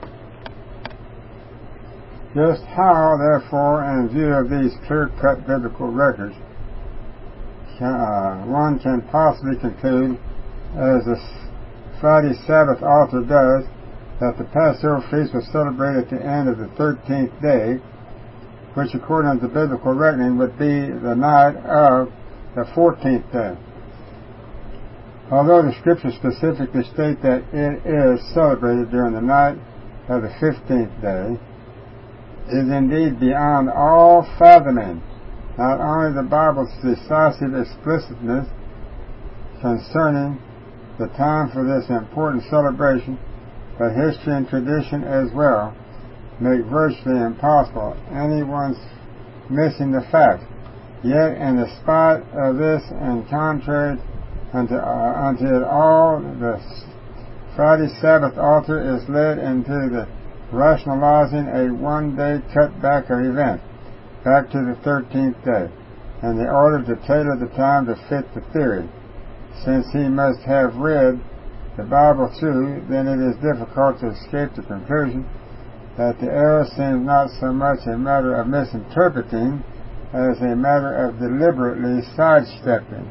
Just how, therefore, in view of these clear-cut biblical records, can, uh, one can possibly conclude, as the Friday Sabbath author does, that the Passover feast was celebrated at the end of the thirteenth day, which according to the biblical reckoning would be the night of the fourteenth day. Although the scriptures specifically state that it is celebrated during the night of the fifteenth day, it is indeed beyond all fathoming not only the Bible's decisive explicitness concerning the time for this important celebration, but history and tradition as well make virtually impossible anyone's missing the fact. Yet, in the spite of this, and contrary unto, uh, unto it all, the Friday Sabbath author is led into the rationalizing a one-day cutback of event, back to the thirteenth day, in the order to tailor the time to fit the theory. Since he must have read the Bible through, then it is difficult to escape the conclusion that the error seems not so much a matter of misinterpreting as a matter of deliberately sidestepping.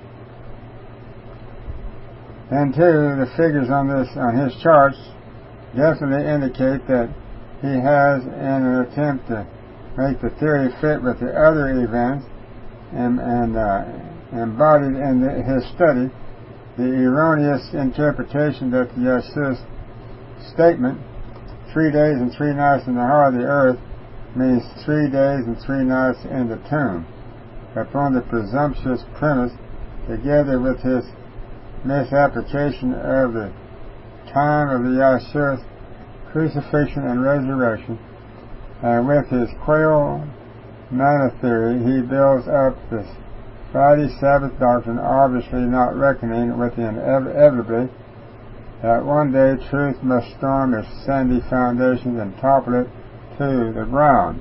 And two, the figures on this on his charts definitely indicate that he has, in an attempt to make the theory fit with the other events and, and uh, embodied in the, his study, the erroneous interpretation that the Yeshua's statement, three days and three nights in the heart of the earth, means three days and three nights in the tomb, upon the presumptuous premise, together with his misapplication of the time of the Yeshua's crucifixion and resurrection, and with his quail manna theory, he builds up this Friday Sabbath doctrine, obviously not reckoning with the inevitably that one day truth must storm its sandy foundations and topple it to the ground.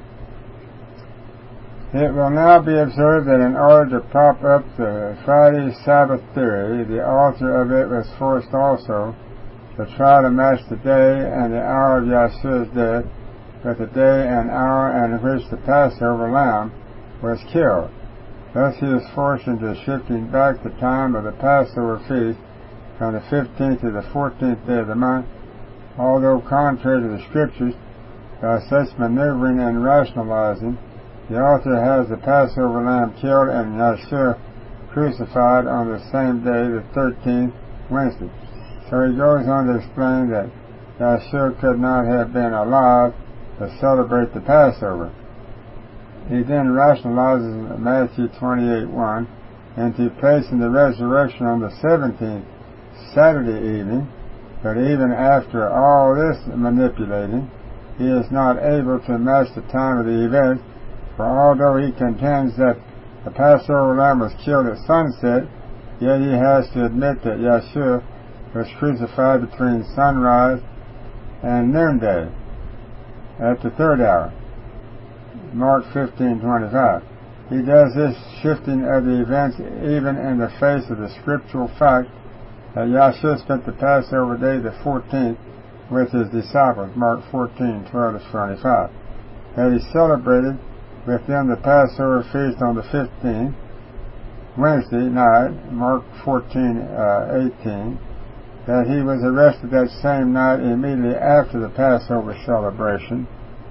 It will now be observed that in order to prop up the Friday Sabbath theory, the author of it was forced also to try to match the day and the hour of Yeshua's death with the day and hour in which the Passover lamb was killed. Thus he was forced into shifting back the time of the Passover feast from the fifteenth to the fourteenth day of the month, although contrary to the Scriptures, by such maneuvering and rationalizing, the author has the Passover lamb killed and Yeshua crucified on the same day, the thirteenth, Wednesday. So he goes on to explain that Yeshua could not have been alive to celebrate the Passover. He then rationalizes Matthew twenty-eight one into placing the resurrection on the seventeenth, Saturday evening, but even after all this manipulating, he is not able to match the time of the event, for although he contends that the Passover lamb was killed at sunset, yet he has to admit that Yeshua was crucified between sunrise and noonday, at the third hour. Mark fifteen twenty-five. He does this shifting of the events even in the face of the scriptural fact that Yeshua spent the Passover day the fourteenth with his disciples, Mark fourteen twelve to twenty-five. That he celebrated with them the Passover feast on the fifteenth, Wednesday night, Mark fourteen eighteen. That he was arrested that same night immediately after the Passover celebration,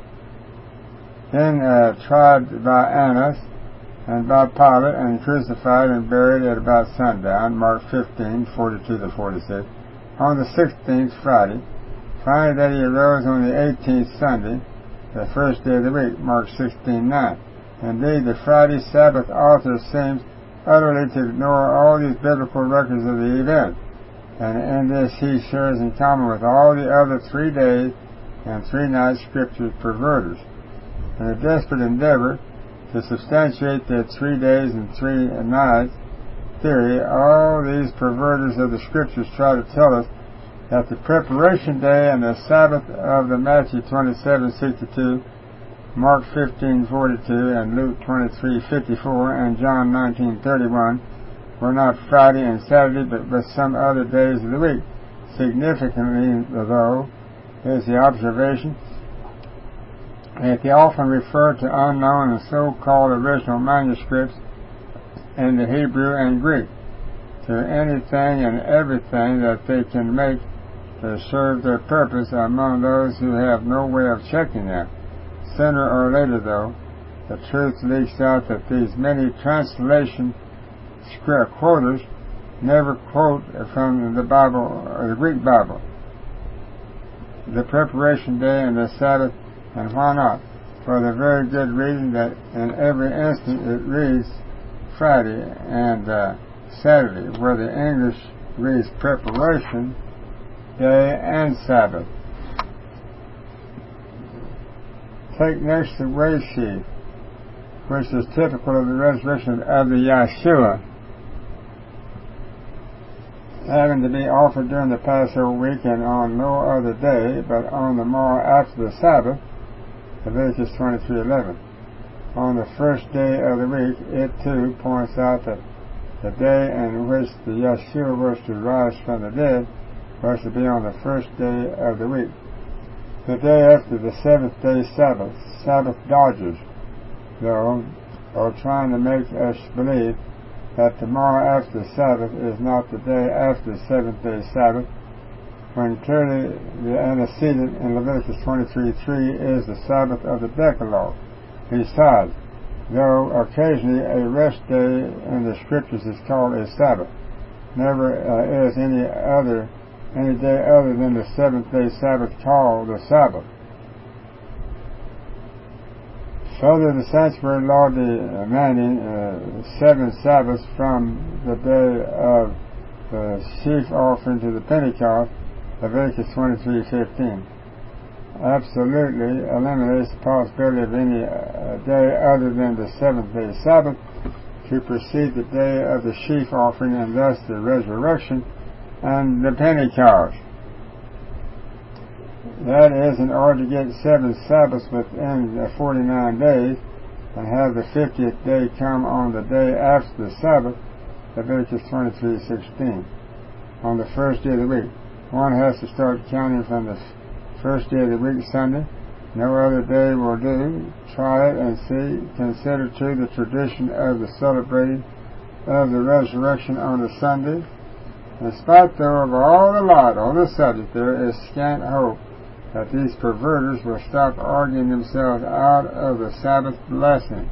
then uh, tried by Annas and by Pilate, and crucified and buried at about sundown, Mark fifteen forty-two to forty-six. On the sixteenth, Friday, finally that he arose on the eighteenth, Sunday, the first day of the week, Mark sixteen nine. Indeed, the Friday Sabbath author seems utterly to ignore all these biblical records of the event, and in this he shares in common with all the other three days and three nights scripture perverters. In a desperate endeavor to substantiate the three days and three nights theory, all these perverters of the scriptures try to tell us that the preparation day and the Sabbath of the Matthew twenty-seven sixty-two, Mark fifteen forty-two, and Luke twenty-three fifty-four, and John nineteen thirty-one were not Friday and Saturday, but with some other days of the week. Significantly, though, is the observation that they often refer to unknown and so-called original manuscripts in the Hebrew and Greek, to anything and everything that they can make to serve their purpose among those who have no way of checking them. Sooner or later, though, the truth leaks out that these many translation quoters never quote from the Bible, or the Greek Bible, the preparation day and the Sabbath. And why not? For the very good reason that in every instant it reads Friday and uh, Saturday, where the English reads preparation day and Sabbath. Take next the wave sheaf, which is typical of the resurrection of the Yeshua, having to be offered during the Passover week and on no other day but on the morrow after the Sabbath, Leviticus twenty-three eleven. On the first day of the week, it too points out that the day in which the Yeshua was to rise from the dead was to be on the first day of the week. The day after the seventh day Sabbath, Sabbath dodgers, though, are trying to make us believe that tomorrow after the Sabbath is not the day after the seventh day Sabbath, when clearly the antecedent in Leviticus twenty-three three is the Sabbath of the Decalogue. Besides, though occasionally a rest day in the Scriptures is called a Sabbath, never uh, is any other any day other than the seventh day Sabbath called the Sabbath. Further, the sanctuary law demanding uh, seven Sabbaths from the day of the sheaf offering to the Pentecost, Leviticus twenty-three fifteen, absolutely eliminates the possibility of any uh, day other than the seventh day Sabbath to precede the day of the sheaf offering and thus the resurrection and the Pentecost. That is, in order to get seven Sabbaths within uh, forty-nine days and have the fiftieth day come on the day after the Sabbath, Leviticus twenty-three sixteen, on the first day of the week. One has to start counting from the first day of the week, Sunday. No other day will do. Try it and see. Consider too the tradition of the celebrating of the resurrection on a Sunday. In spite, though, of all the light on the subject, there is scant hope that these perverters will stop arguing themselves out of the Sabbath blessing.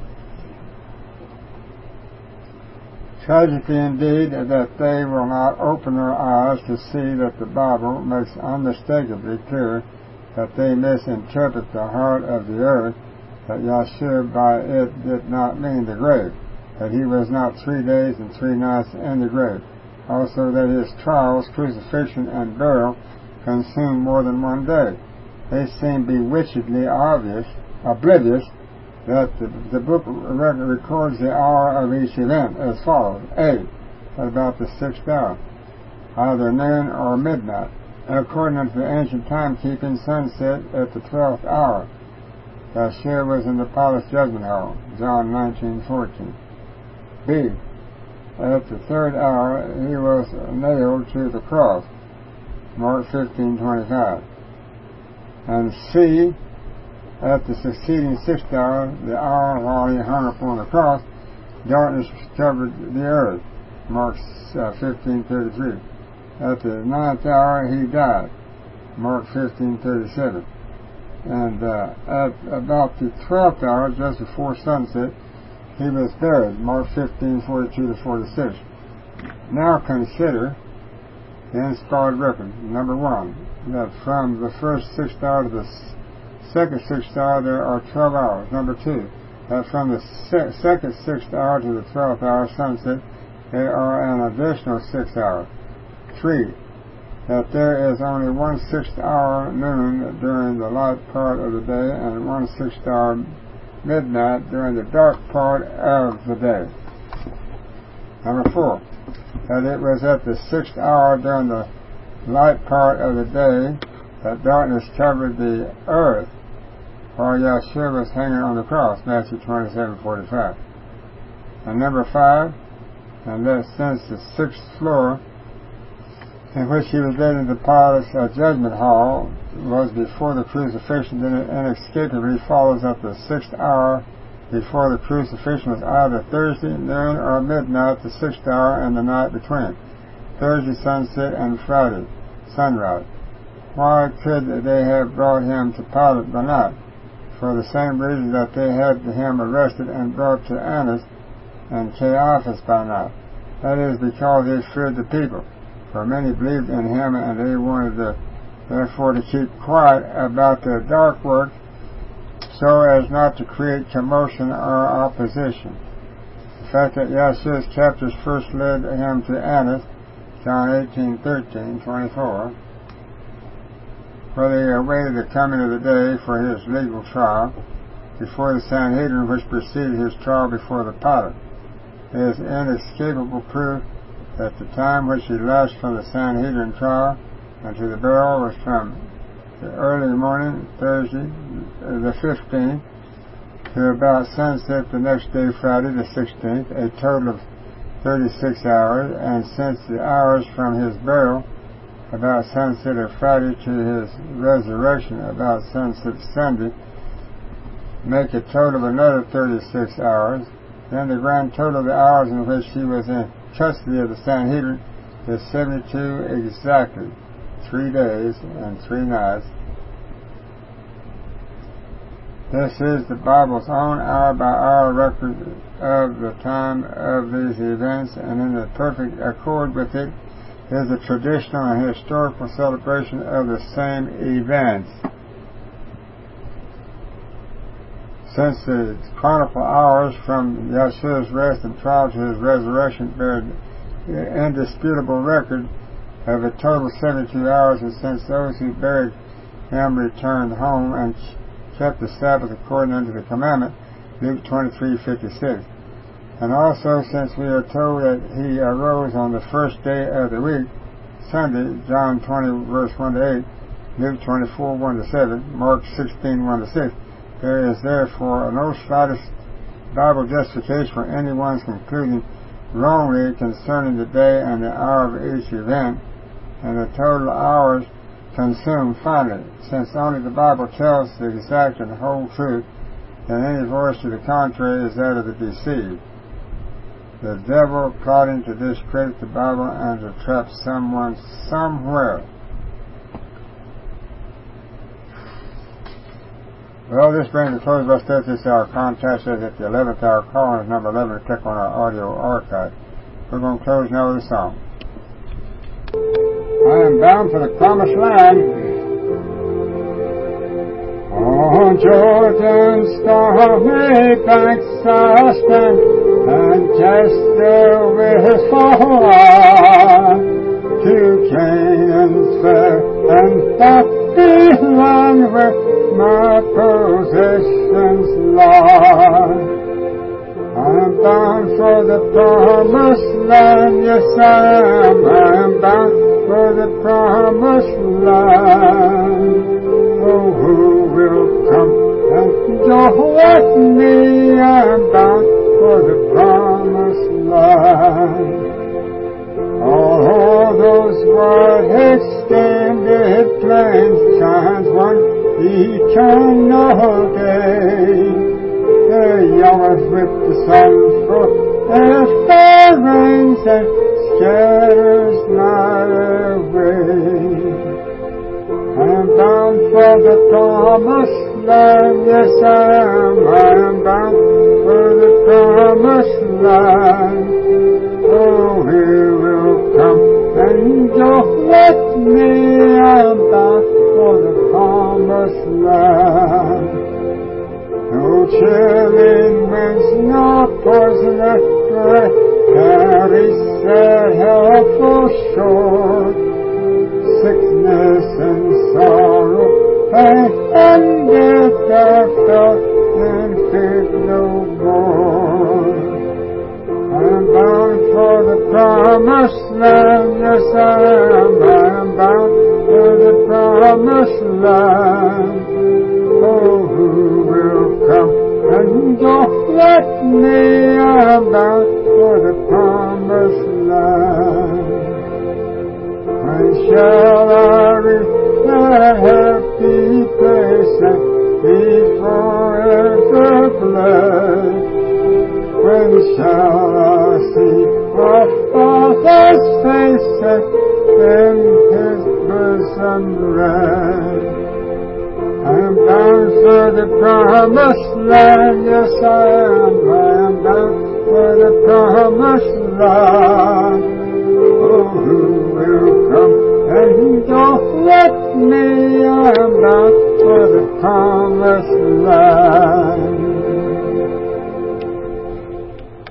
Tragically indeed that they will not open their eyes to see that the Bible makes unmistakably clear that they misinterpret the heart of the earth, that Yeshua by it did not mean the grave, that he was not three days and three nights in the grave, also that his trials, crucifixion, and burial consumed more than one day. They seem bewitchedly obvious, oblivious that the, the book records the hour of each event as follows. A. At about the sixth hour, either noon or midnight. According to the ancient timekeeping, sunset at the twelfth hour. Yeshua was in the Pilate's judgment hall, John nineteen fourteen. B. At the third hour, he was nailed to the cross, Mark fifteen twenty-five. And C. At the succeeding sixth hour, the hour while he hung upon the cross, darkness covered the earth, Mark uh, fifteen thirty-three. At the ninth hour, he died, Mark fifteen thirty-seven. And uh, at about the twelfth hour, just before sunset, he was buried, Mark fifteen forty-two to forty-six. Now consider the inspired record. Number one, that from the first sixth hour to the second sixth hour there are twelve hours. Number two, that from the se- second sixth hour to the twelfth hour sunset there are an additional six hours. Three, that there is only one sixth hour noon during the light part of the day and one sixth hour midnight during the dark part of the day. Number four, that it was at the sixth hour during the light part of the day that darkness covered the earth while Yeshua was hanging on the cross, Matthew twenty-seven forty-five. And number five, and that since the sixth floor in which he was led into Pilate's uh, judgment hall was before the crucifixion, then it inescapably follows that the sixth hour before the crucifixion was either Thursday, noon, or midnight, the sixth hour, and the night between, Thursday sunset and Friday sunrise. Why could they have brought him to Pilate by night? For the same reason that they had him arrested and brought to Annas and Caiaphas by night. That is because they feared the people, for many believed in him and they wanted to, therefore to keep quiet about their dark work so as not to create commotion or opposition. The fact that Yeshua's captors first led him to Annas, John eighteen thirteen twenty-four, for they awaited the coming of the day for his legal trial before the Sanhedrin, which preceded his trial before the Pilate. It is inescapable proof that the time which elapsed from the Sanhedrin trial unto the burial was from the early morning, Thursday, the fifteenth, to about sunset the next day, Friday the sixteenth, a total of thirty-six hours, and since the hours from his burial, about sunset of Friday, to his resurrection, about sunset Sunday, make a total of another thirty-six hours. Then the grand total of the hours in which he was in custody of the Sanhedrin is seventy-two exactly, three days and three nights. This is the Bible's own hour-by-hour record of the time of these events, and in the perfect accord with it is a traditional and historical celebration of the same events. Since the chronicle hours from Yeshua's rest and trial to his resurrection bear indisputable record of a total of seventy-two hours, and since those who buried him returned home and kept the Sabbath according unto the commandment, Luke twenty-three fifty-six. And also, since we are told that he arose on the first day of the week, Sunday, John twenty verse one to eight, Luke twenty-four one to seven, Mark sixteen one to six, there is therefore no slightest Bible justification for anyone's concluding wrongly concerning the day and the hour of each event, and the total hours consumed finally, since only the Bible tells the exact and whole truth, and any voice to the contrary is that of the deceived. The devil plotting to discredit the Bible and to trap someone somewhere. Well, this brings the close of our study this hour. Contact us at the eleventh hour. Call us number eleven to click on our audio archive. We're going to close now with a song. I am bound for the promised land. On Jordan's stormy banks I stand, and cast away his far to Canaan's fair and happy land where my possessions lie. I'm bound for the promised land, yes I am. I'm bound for the promised land. Oh, who will come and go with me? I'm bound for the promised land. All those wide extended plains shines one eternal day. The yellers with the sun for their fair rains and scatters night away. I'm bound for the promised land, yes I am. I am bound for the promised land. Oh, he will come and go with me. I am bound for the promised land. No chilling winds, no poisonous breath carries that helpful shore. Sickness and sorrow, pain and death are felt and feared no more. I'm bound for the promised land, yes I am. I am bound for the promised land. Oh, who will come and go with me? I am bound for the promised land. When shall I reach that happy place and be forever blessed? When shall I see my Father's face and in his bosom rest? I am bound for the promised land, yes I am. I am bound for the promised land. Oh, who will come and go with me? I am bound for the promised land.